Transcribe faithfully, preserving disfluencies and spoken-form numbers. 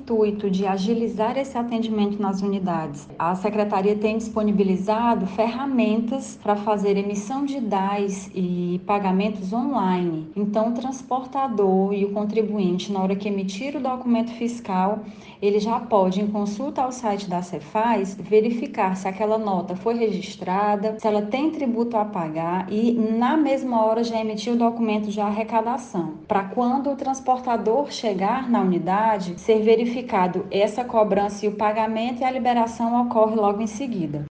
intuito de agilizar esse atendimento nas unidades, a Secretaria tem disponibilizado ferramentas para fazer emissão de D A S e pagamentos online. Então, o transportador e o contribuinte, na hora que emitir o documento fiscal, ele já pode, em consulta ao site da Cefaz, verificar se aquela nota foi registrada, se ela tem tributo a pagar e, na mesma hora, já emitir o documento de arrecadação. Para quando o transportador chegar na unidade, ser verificado essa cobrança e o pagamento, e a liberação ocorre logo em seguida.